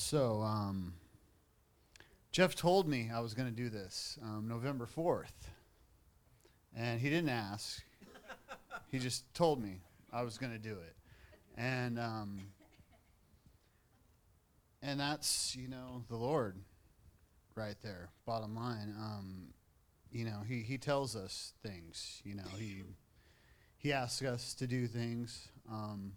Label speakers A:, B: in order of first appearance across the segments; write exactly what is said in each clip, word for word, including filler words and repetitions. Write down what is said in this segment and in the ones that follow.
A: So, um, Jeff told me I was going to do this um, November fourth, and he didn't ask. He just told me I was going to do it. And um, and that's, you know, the Lord right there, bottom line. Um, you know, he, he tells us things, you know, he he asks us to do things, um,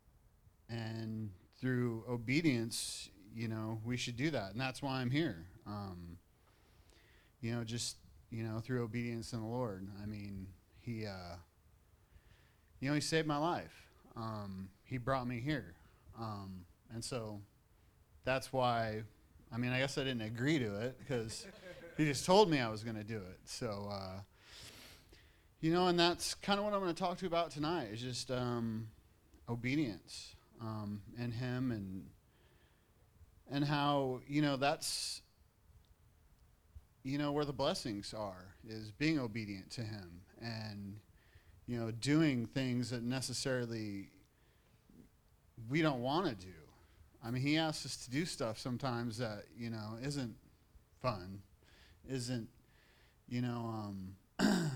A: and through obedience, you know, we should do that. And that's why I'm here. Um, you know, just, you know, through obedience in the Lord. I mean, he, uh, you know, he saved my life. Um, he brought me here. Um, and so that's why, I mean, I guess I didn't agree to it because he just told me I was going to do it. So, uh, you know, and that's kind of what I'm going to talk to you about tonight is just um, obedience um, and him and and how, you know, that's, you know, where the blessings are, is being obedient to him and, you know, doing things that necessarily we don't want to do. I mean, he asks us to do stuff sometimes that, you know, isn't fun, isn't, you know, um,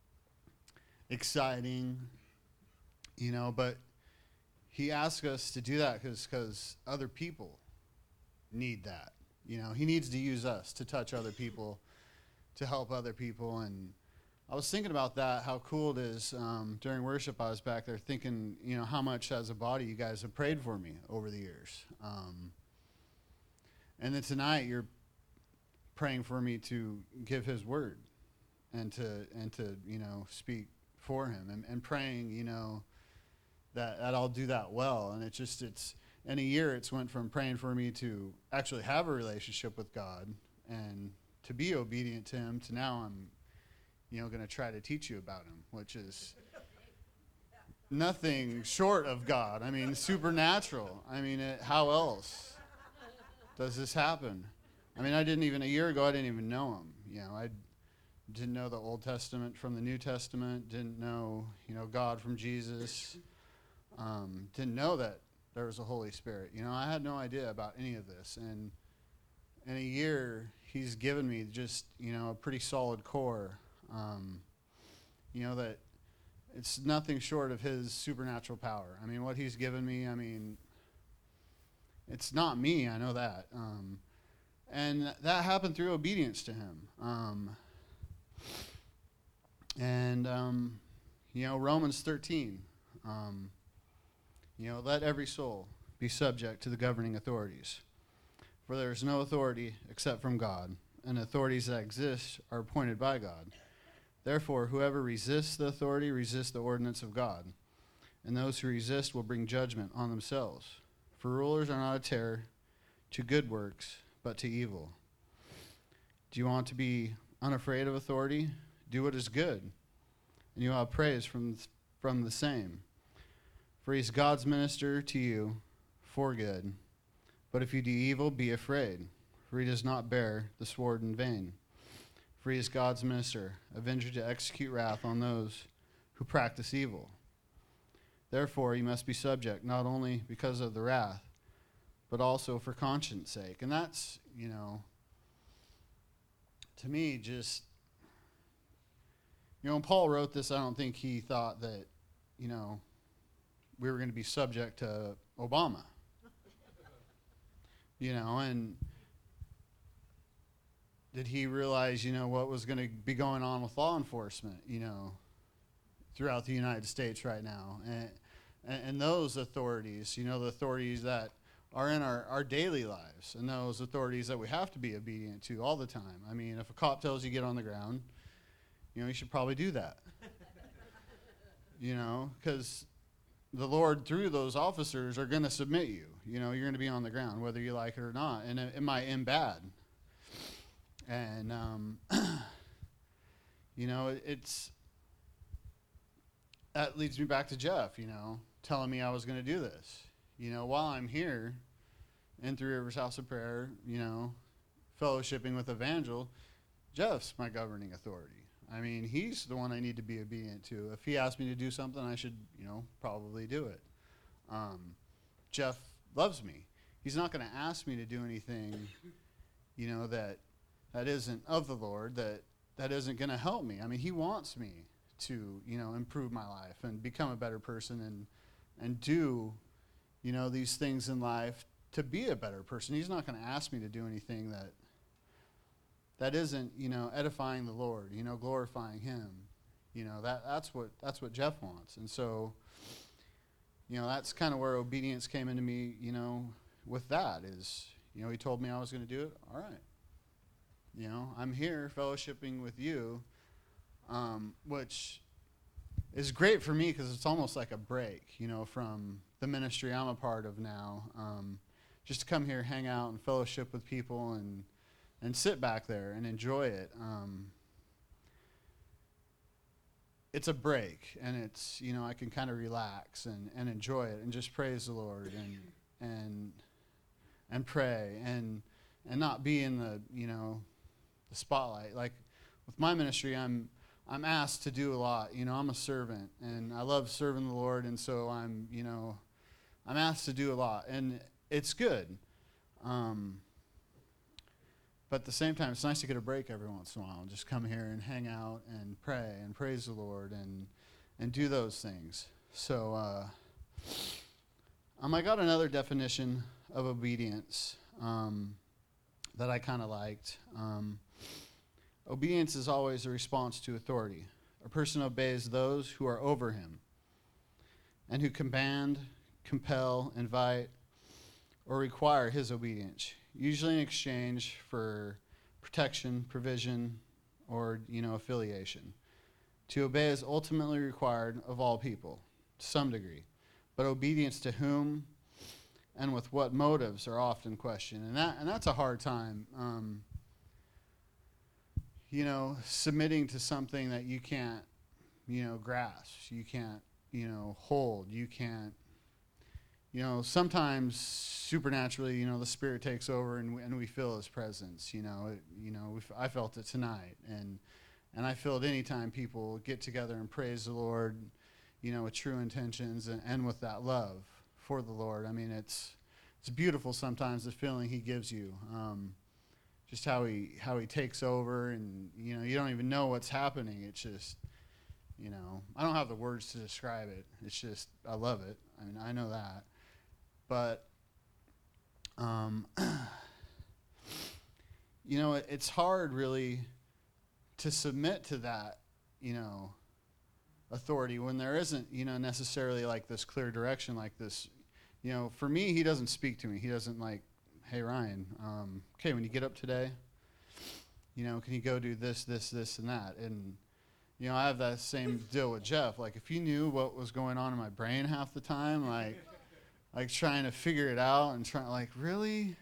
A: exciting, you know, but he asks us to do that because because other people need that. You know, he needs to use us to touch other people, to help other people. And I was thinking about that, how cool it is. Um, during worship, I was back there thinking, you know, how much as a body you guys have prayed for me over the years. Um, and then tonight you're praying for me to give his word and to, and to you know, speak for him and, and praying, you know, that, that I'll do that well. And it's just, it's, in a year, it's went from praying for me to actually have a relationship with God and to be obedient to him to now I'm, you know, going to try to teach you about him, which is nothing short of God. I mean, supernatural. I mean, it, how else does this happen? I mean, I didn't even, a year ago, I didn't even know him. You know, I didn't know the Old Testament from the New Testament, didn't know, you know, God from Jesus, um, didn't know that there was a Holy Spirit. You know, I had no idea about any of this. And in a year, he's given me just, you know, a pretty solid core. Um, you know, that it's nothing short of his supernatural power. I mean, what he's given me, I mean, it's not me, I know that. Um, and that happened through obedience to him. Um, and, um, you know, Romans thirteen, um, you know, let every soul be subject to the governing authorities. For there is no authority except from God, and authorities that exist are appointed by God. Therefore, whoever resists the authority resists the ordinance of God, and those who resist will bring judgment on themselves. For rulers are not a terror to good works, but to evil. Do you want to be unafraid of authority? Do what is good, and you will have praise from, from the same. For he is God's minister to you for good. But if you do evil, be afraid, for he does not bear the sword in vain. For he is God's minister, avenger to execute wrath on those who practice evil. Therefore, you must be subject, not only because of the wrath, but also for conscience sake. And that's, you know, to me, just, you know, when Paul wrote this, I don't think he thought that, you know, we were going to be subject to Obama. You know, and did he realize, you know, what was going to be going on with law enforcement, you know, throughout the United States right now? And, and, and those authorities, you know, the authorities that are in our, our daily lives, and those authorities that we have to be obedient to all the time. I mean, if a cop tells you get on the ground, you know, you should probably do that. You know, because the Lord, through those officers, are going to submit you. You know, you're going to be on the ground, whether you like it or not. And it, it might end bad. And, um, you know, it, it's, that leads me back to Jeff, you know, telling me I was going to do this. You know, while I'm here in Three Rivers House of Prayer, you know, fellowshipping with Evangel, Jeff's my governing authority. I mean, he's the one I need to be obedient to. If he asks me to do something, I should, you know, probably do it. Um, Jeff loves me. he's not going to ask me to do anything, you know, that that isn't of the Lord, that that isn't going to help me. I mean, he wants me to, you know, improve my life and become a better person and and do, you know, these things in life to be a better person. He's not going to ask me to do anything that that isn't, you know, edifying the Lord, you know, glorifying him. You know, that that's what that's what Jeff wants. And so, you know, that's kind of where obedience came into me, you know, with that is, you know, he told me I was going to do it. All right. You know, I'm here fellowshipping with you, um, which is great for me because it's almost like a break, you know, from the ministry I'm a part of now. Um, just to come here, hang out, and fellowship with people and and sit back there and enjoy it. Um, it's a break, and it's, you know, I can kind of relax and, and enjoy it and just praise the Lord and and and pray and and not be in the, you know, the spotlight. Like with my ministry, I'm I'm asked to do a lot. You know, I'm a servant, and I love serving the Lord, and so I'm, you know, I'm asked to do a lot, and it's good. Um, But at the same time, it's nice to get a break every once in a while and just come here and hang out and pray and praise the Lord and and do those things. So uh, um, I got another definition of obedience um, that I kind of liked. Um, obedience is always a response to authority. A person obeys those who are over him and who command, compel, invite, or require his obedience, usually in exchange for protection, provision, or, you know, affiliation. To obey is ultimately required of all people, to some degree, but obedience to whom and with what motives are often questioned, and that and that's a hard time. Um, you know, submitting to something that you can't, you know, grasp, you can't, you know, hold, you can't. You know, sometimes supernaturally, you know, the Spirit takes over and we, and we feel His presence. You know, it, you know, we, I felt it tonight, and and I feel it anytime people get together and praise the Lord, you know, with true intentions and, and with that love for the Lord. I mean, it's it's beautiful sometimes the feeling He gives you, um, just how he how He takes over, and you know, you don't even know what's happening. It's just, you know, I don't have the words to describe it. It's just I love it. I mean, I know that. But, um, you know, it, it's hard really to submit to that, you know, authority when there isn't, you know, necessarily like this clear direction, like this, you know, for me, he doesn't speak to me. He doesn't like, hey, Ryan, um, okay, when you get up today, you know, can you go do this, this, this, and that? And, you know, I have that same deal with Jeff. Like, if you knew what was going on in my brain half the time, like, like trying to figure it out and trying, like, really?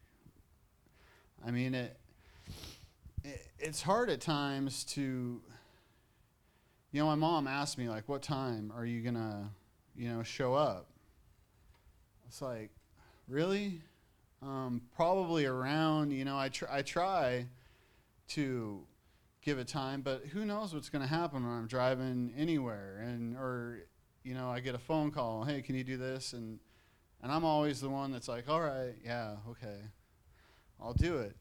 A: I mean, it, it it's hard at times to, you know, my mom asked me, like, what time are you going to, you know, show up? It's like, really? Um, probably around, you know, I, tr- I try to give it time, but who knows what's going to happen when I'm driving anywhere, and, or, you know, I get a phone call, hey, can you do this? And, And I'm always the one that's like, all right, yeah, okay, I'll do it.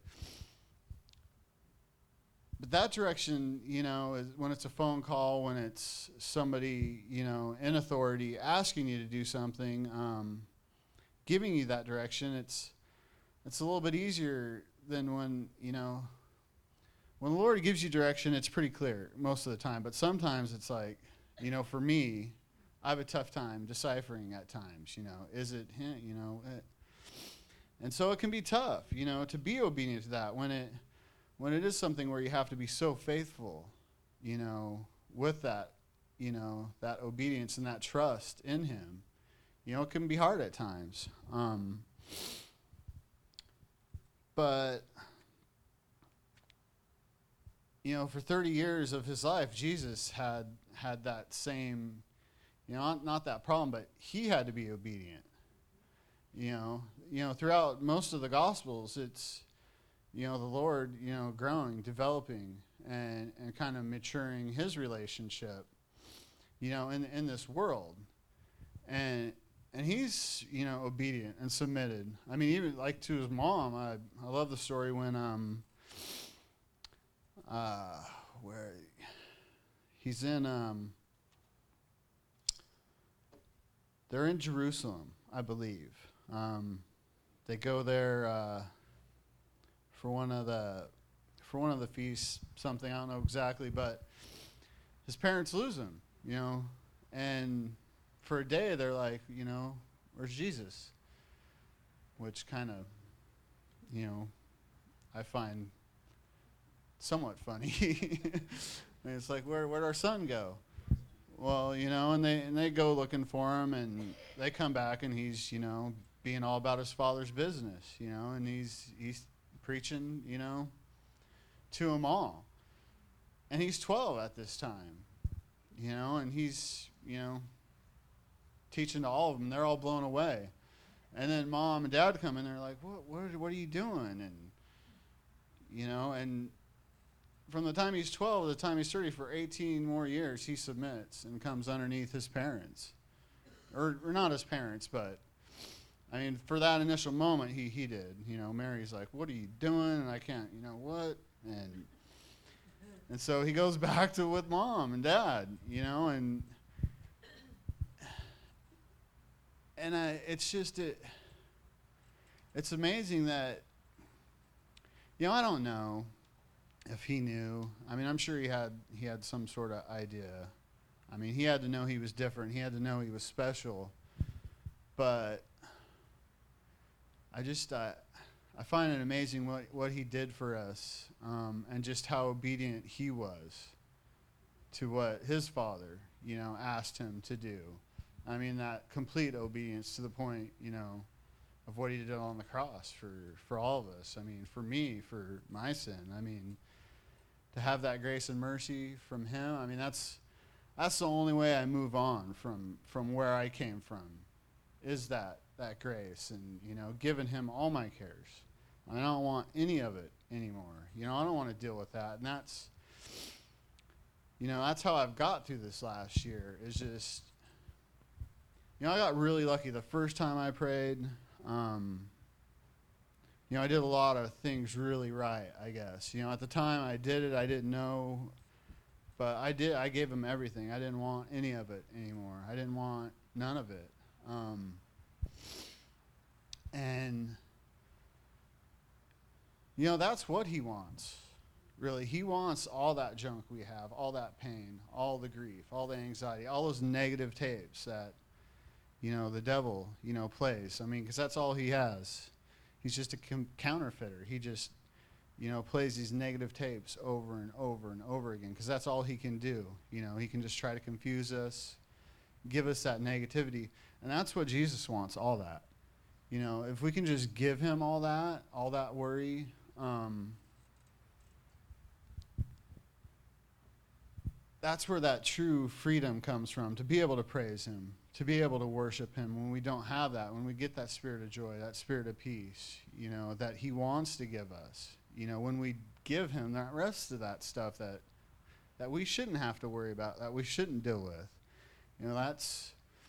A: But that direction, you know, is when it's a phone call, when it's somebody, you know, in authority asking you to do something, um, giving you that direction, it's it's a little bit easier than when, you know, when the Lord gives you direction, it's pretty clear most of the time. But sometimes it's like, you know, for me, I have a tough time deciphering at times, you know, is it him, you know, it, and so it can be tough, you know, to be obedient to that when it, when it is something where you have to be so faithful, you know, with that, you know, that obedience and that trust in Him, you know, it can be hard at times. Um, but, you know, for thirty years of His life, Jesus had, had that same, you know, not, not that problem, but He had to be obedient. You know, you know, throughout most of the Gospels, it's, you know, the Lord, you know, growing, developing, and, and kind of maturing His relationship, you know, in in this world. And and he's, you know, obedient and submitted. I mean, even like to his mom. I I love the story when um uh where he's in um they're in Jerusalem, I believe. Um, they go there uh, for one of the for one of the feasts, something I don't know exactly, but his parents lose him, you know, and for a day they're like, you know, where's Jesus? Which kind of, you know, I find somewhat funny. And it's like, where where'd our son go? Well, you know, and they and they go looking for him, and they come back, and he's, you know, being all about his father's business, you know, and he's he's preaching, you know, to them all. And he's twelve at this time, you know, and he's, you know, teaching to all of them. They're all blown away. And then mom and dad come in, they're like, what, what, what are you doing? And, you know, and from the time he's twelve to the time he's thirty, for eighteen more years, he submits and comes underneath his parents. Or, or not his parents, but, I mean, for that initial moment, he, he did. You know, Mary's like, what are you doing? And I can't, you know, what? And and so he goes back to with mom and dad, you know, and and I, it's just, it, it's amazing that, you know, I don't know if he knew. I mean, I'm sure he had he had some sort of idea. I mean, he had to know he was different. He had to know he was special. But I just I, I find it amazing what, what he did for us, um, and just how obedient he was to what his father, you know, asked him to do. I mean, that complete obedience to the point, you know, of what he did on the cross for, for all of us. I mean, for me, for my sin. I mean, to have that grace and mercy from him, I mean, that's that's the only way I move on from, from where I came from, is that that grace and, you know, giving him all my cares. I don't want any of it anymore. You know, I don't want to deal with that. And that's, you know, that's how I've got through this last year, is just, you know, I got really lucky the first time I prayed. Um, you know, I did a lot of things really right, I guess. You know, at the time I did it, I didn't know, but I did. I gave him everything. I didn't want any of it anymore. I didn't want none of it. Um, and, you know, that's what he wants, really. He wants all that junk we have, all that pain, all the grief, all the anxiety, all those negative tapes that, you know, the devil, you know, plays. I mean, because that's all he has. He's just a com- counterfeiter. He just, you know, plays these negative tapes over and over and over again, because that's all he can do. You know, he can just try to confuse us, give us that negativity. And that's what Jesus wants, all that. You know, if we can just give him all that, all that worry, um, that's where that true freedom comes from, to be able to praise him, to be able to worship him when we don't have that, when we get that spirit of joy, that spirit of peace, you know, that he wants to give us. You know, when we give him that rest of that stuff that that we shouldn't have to worry about, that we shouldn't deal with. You know, that's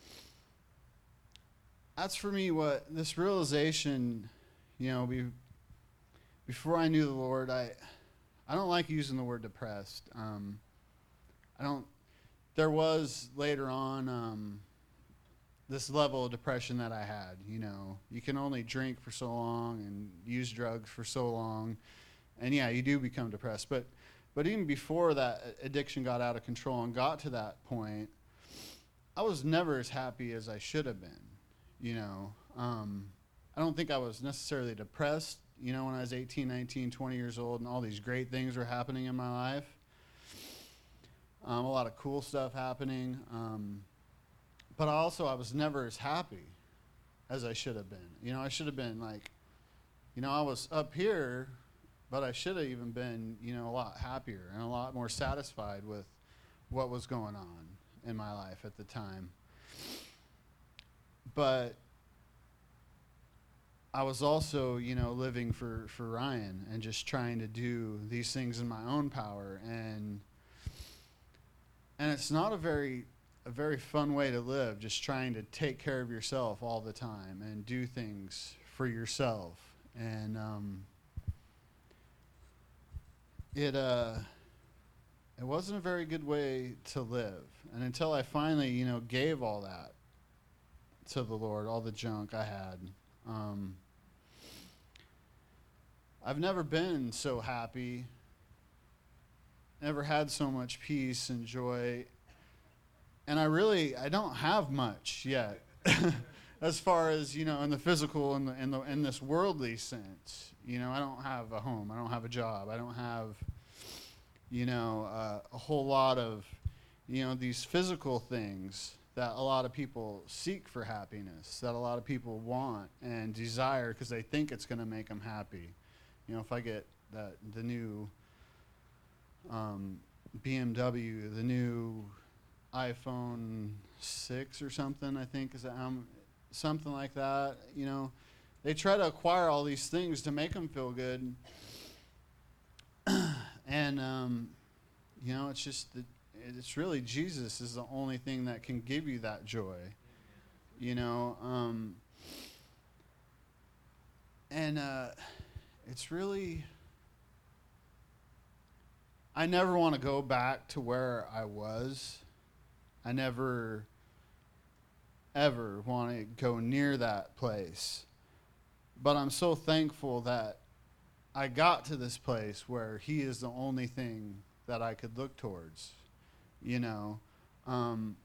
A: that's for me what this realization, you know, be, before I knew the Lord, I I don't like using the word depressed. Um, I don't, there was later on um, this level of depression that I had. You know, you can only drink for so long and use drugs for so long, and yeah, you do become depressed. But but even before that addiction got out of control and got to that point, I was never as happy as I should have been. You know, um, I don't think I was necessarily depressed, you know, when I was eighteen, nineteen, twenty years old and all these great things were happening in my life. Um, a lot of cool stuff happening. Um, but also I was never as happy as I should have been. You know, I should have been like, you know, I was up here, but I should have even been, you know, a lot happier and a lot more satisfied with what was going on in my life at the time. But I was also, you know, living for, for Ryan and just trying to do these things in my own power. And and it's not a very a very fun way to live, just trying to take care of yourself all the time and do things for yourself. And um, it uh, it wasn't a very good way to live. And until I finally, you know, gave all that to the Lord, all the junk I had, um, I've never been so happy, never had so much peace and joy. And I really, I don't have much yet, as far as, you know, in the physical and in, in the in this worldly sense. You know, I don't have a home, I don't have a job, I don't have, you know, uh, a whole lot of, you know, these physical things that a lot of people seek for happiness, that a lot of people want and desire because they think it's going to make them happy. You know, if I get that the new um, B M W, the new iPhone six or something, I think, is that um, something like that. You know, they try to acquire all these things to make them feel good, and um, you know, it's just that it's really Jesus is the only thing that can give you that joy. You know, um, and uh, it's really. I never want to go back to where I was. I never, ever want to go near that place. But I'm so thankful that I got to this place where he is the only thing that I could look towards. You know, um,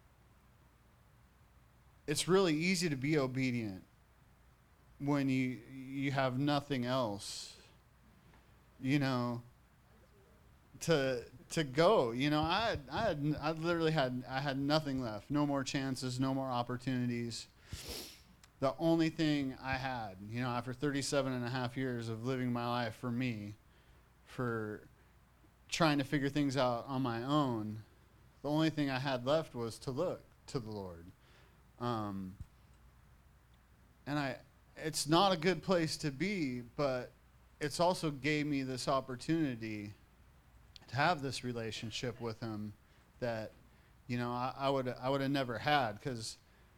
A: it's really easy to be obedient when you you have nothing else, you know, to to go. You know, I had, I had I literally had I had nothing left. No more chances, no more opportunities. The only thing I had, you know, after thirty-seven and a half years of living my life for me, for trying to figure things out on my own, the only thing I had left was to look to the Lord. Um, and I, it's not a good place to be, but it's also gave me this opportunity to have this relationship with him that, you know, I, I would I would have never had, because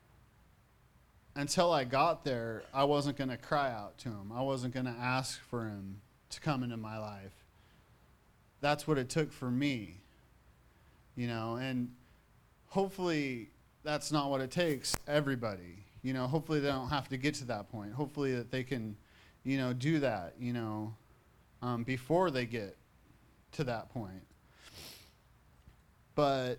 A: until I got there, I wasn't going to cry out to him. I wasn't going to ask for him to come into my life. That's what it took for me, you know, and hopefully that's not what it takes everybody. You know, hopefully they don't have to get to that point. Hopefully that they can, you know, do that, you know, um, before they get to that point. But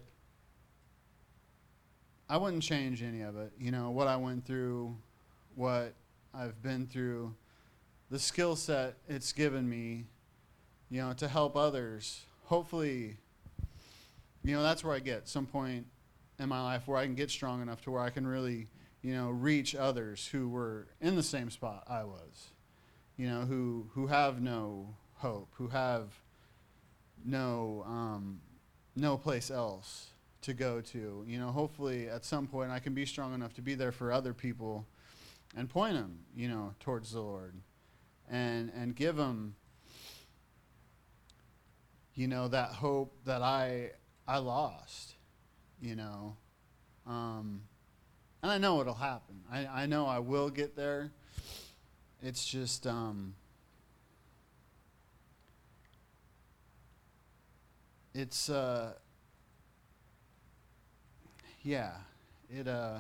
A: I wouldn't change any of it. You know, what I went through, what I've been through, the skill set it's given me, you know, to help others. Hopefully, you know, that's where I get some point in my life where I can get strong enough to where I can really, you know, reach others who were in the same spot I was, you know, who, who have no hope, who have no, um, no place else to go to. You know, hopefully at some point I can be strong enough to be there for other people and point them, you know, towards the Lord, and, and give them, you know, that hope that I, I lost, you know. Um, and I know it'll happen. I, I know I will get there. It's just, um, it's, uh, yeah, it, uh,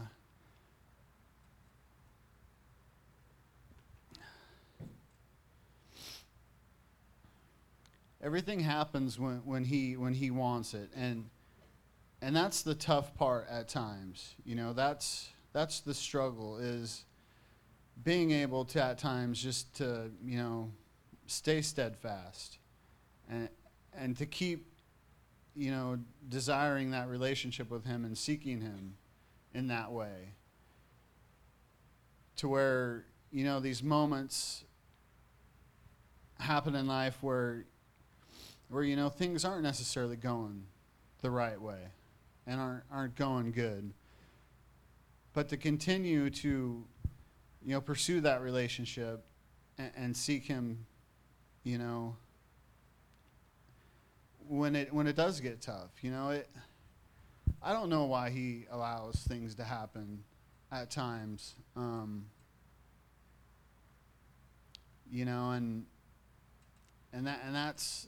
A: everything happens when, when he, when he wants it. And, and that's the tough part at times. You know, that's, that's the struggle, is being able to at times just to, you know, stay steadfast and, and to keep, you know, desiring that relationship with him and seeking him in that way, to where, you know, these moments happen in life where, where, you know, things aren't necessarily going the right way and aren't, aren't going good. But to continue to, you know, pursue that relationship and, and seek him, you know, when it when it does get tough. You know, it I don't know why he allows things to happen at times. Um, you know, and and that and that's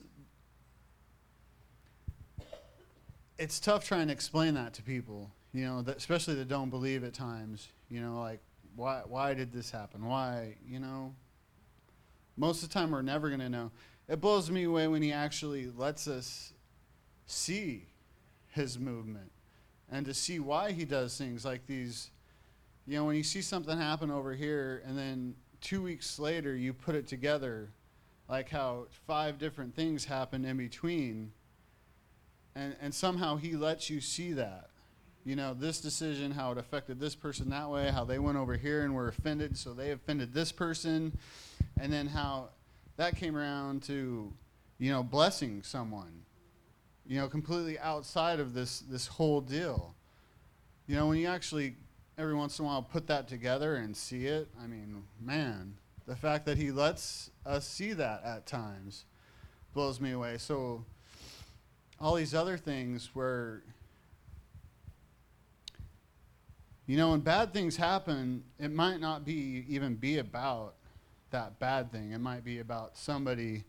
A: it's tough trying to explain that to people. You know, that, especially that don't believe at times. You know, like why why did this happen? Why? You know, most of the time we're never gonna know. It blows me away when he actually lets us see his movement and to see why he does things like these. You know, when you see something happen over here and then two weeks later you put it together, like how five different things happened in between, and, and somehow he lets you see that. You know, this decision, how it affected this person that way, how they went over here and were offended, so they offended this person, and then how that came around to, you know, blessing someone, you know, completely outside of this this whole deal. You know, when you actually every once in a while put that together and see it, I mean, man, the fact that he lets us see that at times blows me away. So all these other things where, you know, when bad things happen, it might not be even be about that bad thing. It might be about somebody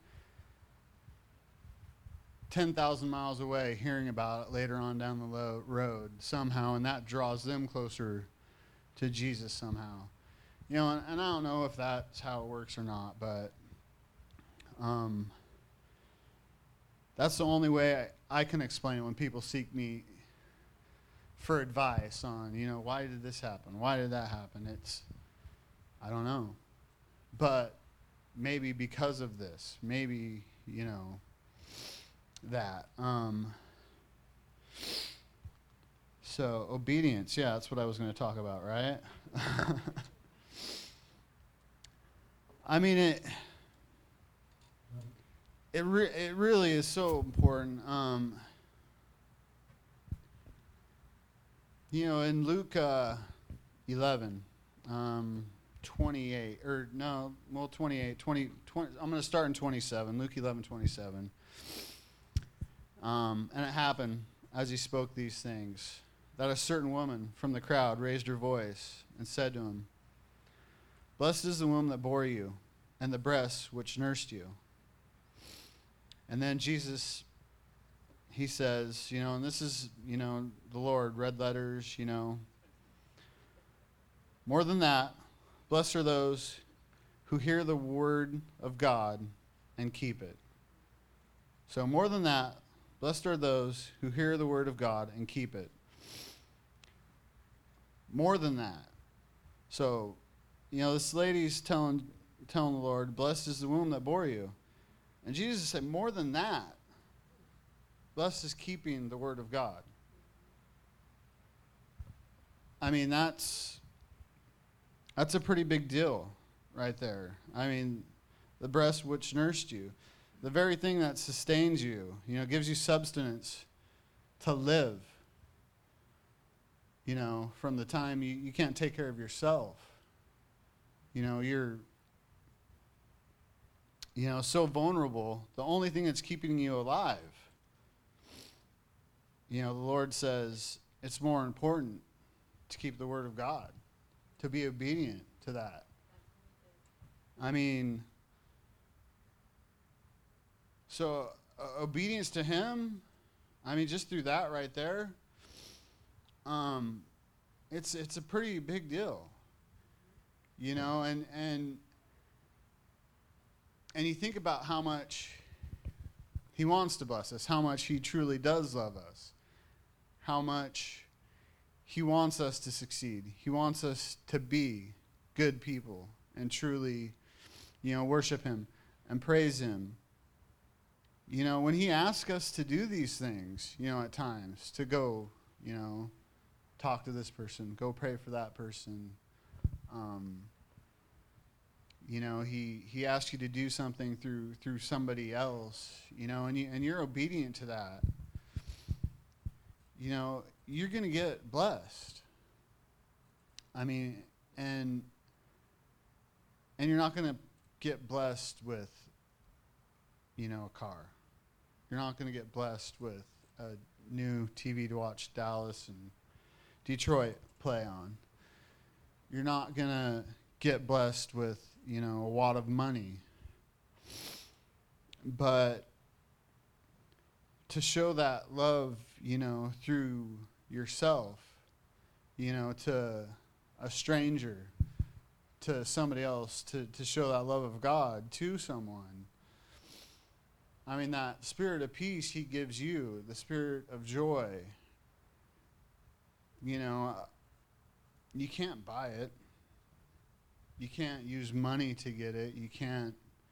A: ten thousand miles away hearing about it later on down the lo- road somehow, and that draws them closer to Jesus somehow. You know, and, and I don't know if that's how it works or not, but um, that's the only way I, I can explain it when people seek me for advice on, you know, why did this happen? Why did that happen? It's, I don't know. But maybe because of this, maybe, you know, that. Um, so obedience, yeah, that's what I was going to talk about, right? I mean, it it re- it really is so important. Um, you know, in Luke uh, eleven, um, twenty-eight, or no, well, twenty-eight, twenty, twenty, I'm going to start in twenty-seven, Luke eleven, twenty-seven. Um, and it happened, as he spoke these things, that a certain woman from the crowd raised her voice and said to him, "Blessed is the womb that bore you, and the breasts which nursed you." And then Jesus, he says, you know, and this is, you know, the Lord, red letters, you know. "More than that, blessed are those who hear the word of God and keep it." So more than that, blessed are those who hear the word of God and keep it. More than that. So, you know, this lady's telling telling the Lord, "Blessed is the womb that bore you." And Jesus said, more than that, blessed is keeping the word of God. I mean, that's that's a pretty big deal right there. I mean, the breast which nursed you, the very thing that sustains you, you know, gives you substance to live. You know, from the time you, you can't take care of yourself. You know, you're, you know, so vulnerable. The only thing that's keeping you alive. You know, the Lord says it's more important to keep the word of God, to be obedient to that. I mean, so uh, obedience to him, I mean, just through that right there, um, it's it's a pretty big deal. You know, and and and you think about how much he wants to bless us, how much he truly does love us, how much he wants us to succeed. He wants us to be good people and truly, you know, worship him and praise him. You know, when he asks us to do these things, you know, at times, to go, you know, talk to this person, go pray for that person. Um, you know, he, he asks you to do something through through somebody else, you know, and, you, and you're obedient to that. You know, you're going to get blessed. I mean, and and you're not going to get blessed with, you know, a car. You're not going to get blessed with a, new T V to watch Dallas and Detroit play on. You're not going to get blessed with, you know, a wad of money. But to show that love, you know, through yourself, you know, to a stranger, to somebody else, to, to show that love of God to someone. I mean, that spirit of peace he gives you, the spirit of joy, you know, you can't buy it. You can't use money to get it. You can't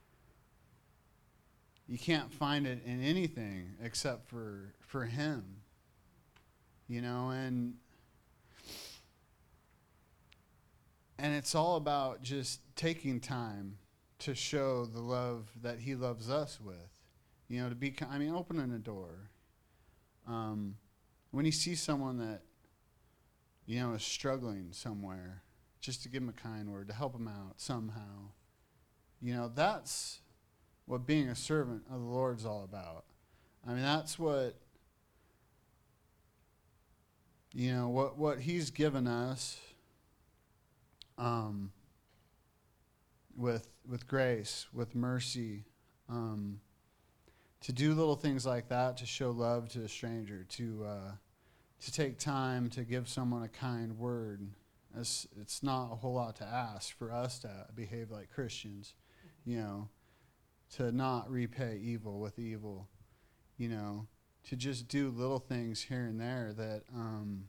A: you can't find it in anything except for for him. You know, and and it's all about just taking time to show the love that he loves us with. You know, to be, I mean, opening a door. Um, when you see someone that, you know, is struggling somewhere, just to give them a kind word, to help them out somehow. You know, that's what being a servant of the Lord's all about. I mean, that's what, you know, what, what he's given us um, with with grace, with mercy, um, to do little things like that, to show love to a stranger, to uh, to take time to give someone a kind word. It's, it's not a whole lot to ask for us to behave like Christians, you know, to not repay evil with evil, you know, to just do little things here and there that, um,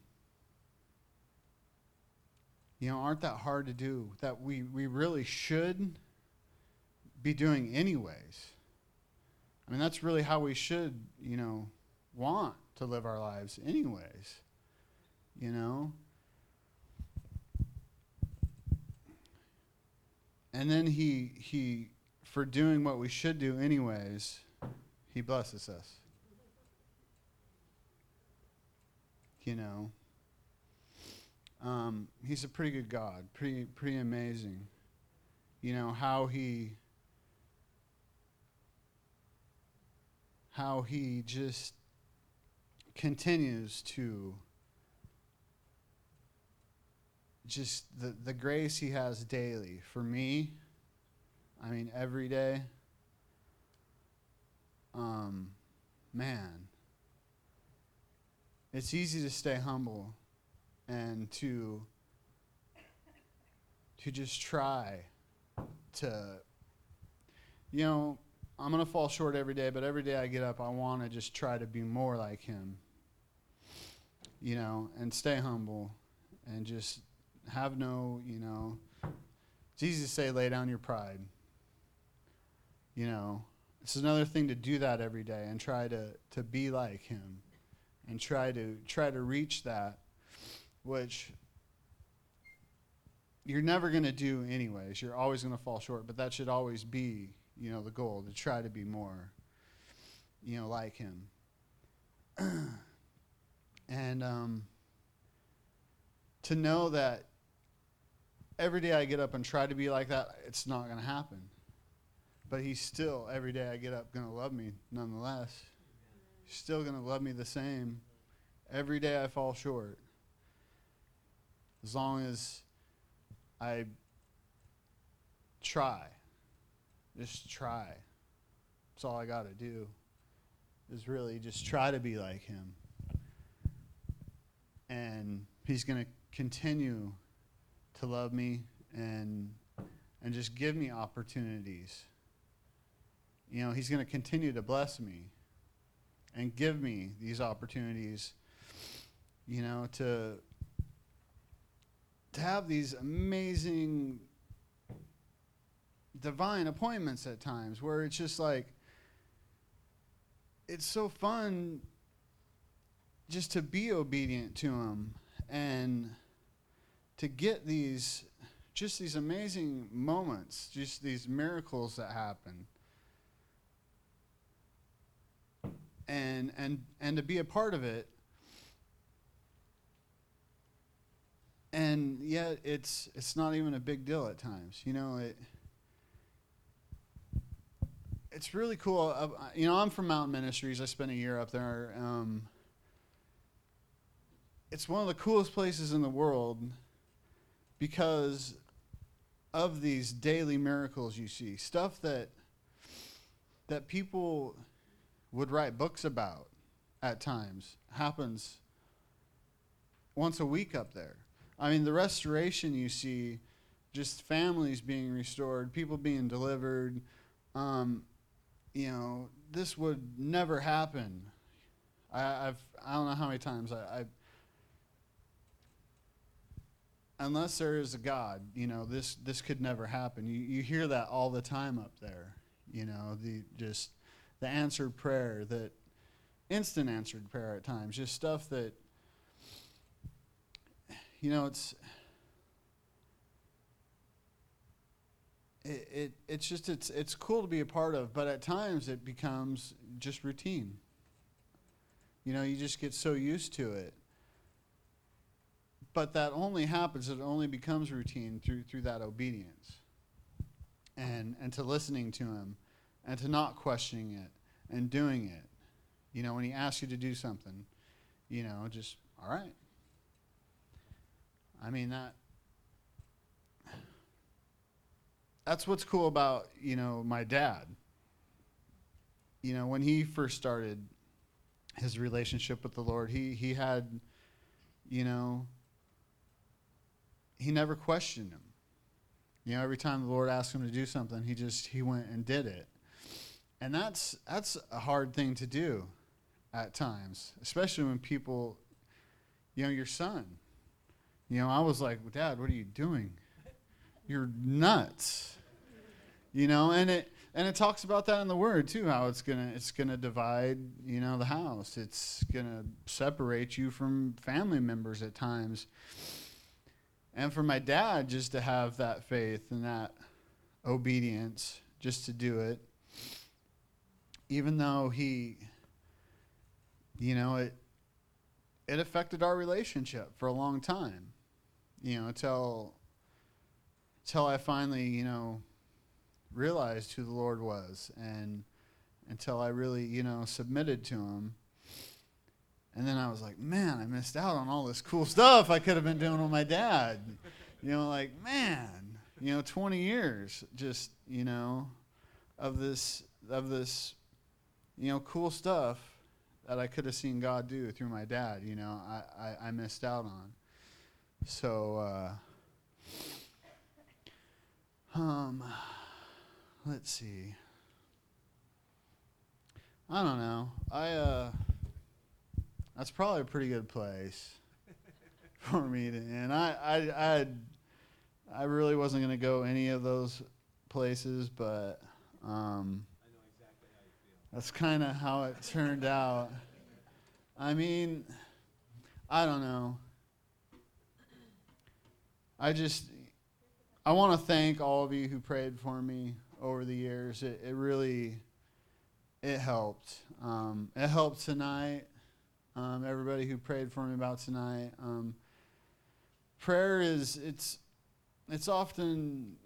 A: you know, aren't that hard to do, that we, we really should be doing anyways. I mean, that's really how we should, you know, want to live our lives anyways, you know. And then he, he, for doing what we should do anyways, he blesses us. You know, um, he's a pretty good God, pretty, pretty amazing. You know, how he, how he just continues to just the, the grace he has daily for me. I mean, every day. Um, man, it's easy to stay humble and to to just try to, you know, I'm going to fall short every day, but every day I get up, I want to just try to be more like him, you know, and stay humble and just have no, you know, it's easy to say lay down your pride. You know, it's another thing to do that every day and try to, to be like him and try to try to reach that, which you're never going to do anyways. You're always going to fall short, but that should always be, you know, the goal, to try to be more, you know, like him. And um, to know that every day I get up and try to be like that, it's not going to happen. But he's still, every day I get up, going to love me nonetheless. He's still going to love me the same. Every day I fall short. As long as I try. Just try. That's all I got to do. Is really just try to be like him. And he's going to continue to love me and and just give me opportunities. You know, he's going to continue to bless me and give me these opportunities, you know, to to have these amazing divine appointments at times where it's just like, it's so fun just to be obedient to him and to get these, just these amazing moments, just these miracles that happen. And and and to be a part of it. And yet it's it's not even a big deal at times. You know, it it's really cool. Uh, you know, I'm from Mountain Ministries. I spent a year up there. Um, it's one of the coolest places in the world because of these daily miracles you see, stuff that that people would write books about at times happens once a week up there. I mean, the restoration you see, just families being restored, people being delivered, um, you know, this would never happen. I, I've I don't know how many times I, I unless there is a God, you know, this this could never happen. You you hear that all the time up there. You know, the just the answered prayer, that instant answered prayer at times, just stuff that, you know, it's it, it it's just it's it's cool to be a part of, but at times it becomes just routine. You know, you just get so used to it. But that only happens, it only becomes routine through through that obedience. And and to listening to him and to not questioning it and doing it. You know, when he asks you to do something, you know, just, all right. I mean, that that's what's cool about, you know, my dad. You know, when he first started his relationship with the Lord, he he had, you know, he never questioned him. You know, every time the Lord asked him to do something, he just he went and did it. And that's that's a hard thing to do at times, especially when people, you know, your son. You know, I was like, Dad, what are you doing? You're nuts. You know, and it and it talks about that in the Word too, how it's gonna it's gonna divide, you know, the house. It's gonna separate you from family members at times. And for my dad just to have that faith and that obedience, just to do it, even though he, you know, it it affected our relationship for a long time, you know, until until I finally, you know, realized who the Lord was, and until I really, you know, submitted to him. And then I was like, man, I missed out on all this cool stuff I could have been doing with my dad. You know, like, man, you know, twenty years just, you know, of this, of this, you know, cool stuff that I could have seen God do through my dad, you know, I, I, I missed out on. So, uh, um, let's see. I don't know. I, uh, that's probably a pretty good place for me to end. I, I, I, I really wasn't going to go any of those places, but um,
B: I know exactly how you feel.
A: that's kind of how it turned out. I mean, I don't know. I just, I want to thank all of you who prayed for me over the years. It, it really, it helped. Um, it helped tonight. Um, everybody who prayed for me about tonight. Um, prayer is, it's, it's often,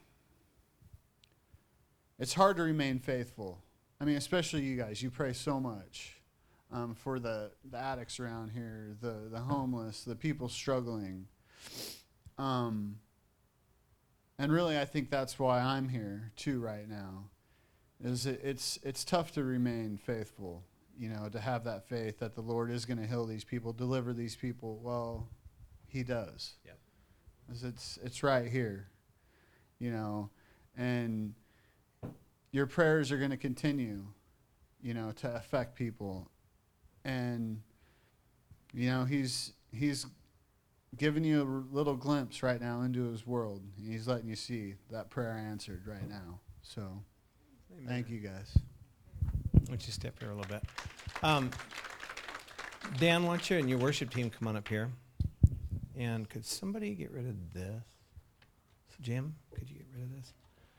A: it's hard to remain faithful. I mean, especially you guys. You pray so much um, for the, the addicts around here, the, the homeless, the people struggling. Um, and really, I think that's why I'm here too right now. Is it, it's it's tough to remain faithful. You know, to have that faith that the Lord is going to heal these people, deliver these people. Well, he does.
B: Yep.
A: It's, it's right here, you know, and your prayers are going to continue, you know, to affect people. And, you know, he's, he's giving you a little glimpse right now into his world. He's letting you see that prayer answered right now. So
B: Amen.
A: Thank you guys.
B: Why don't you step here a little bit? Um, Dan, why don't you and your worship team come on up here? And could somebody get rid of this? So Jim, could you get rid of this?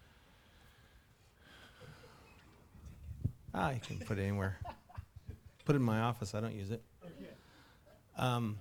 B: Ah, you can put it anywhere. Put it in my office. I don't use it. Um,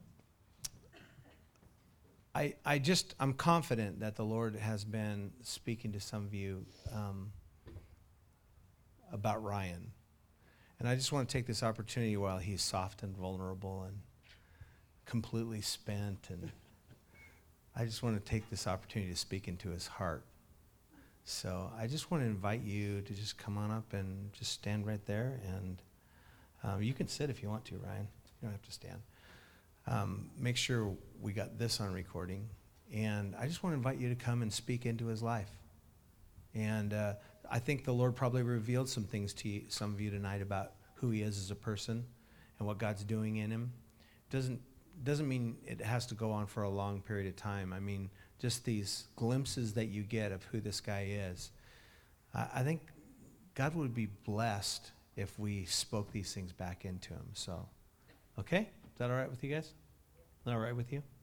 B: I I just I'm confident that the Lord has been speaking to some of you um, about Ryan. And I just want to take this opportunity while he's soft and vulnerable and completely spent, and I just want to take this opportunity to speak into his heart. So I just want to invite you to just come on up and just stand right there, and um, you can sit if you want to, Ryan. You don't have to stand. Um, make sure we got this on recording, and I just want to invite you to come and speak into his life. And uh, I think the Lord probably revealed some things to you, some of you tonight about who he is as a person and what God's doing in him. Doesn't doesn't mean it has to go on for a long period of time. I mean, just these glimpses that you get of who this guy is. I, I think God would be blessed if we spoke these things back into him. So, okay? Is that all right with you guys? All right with you?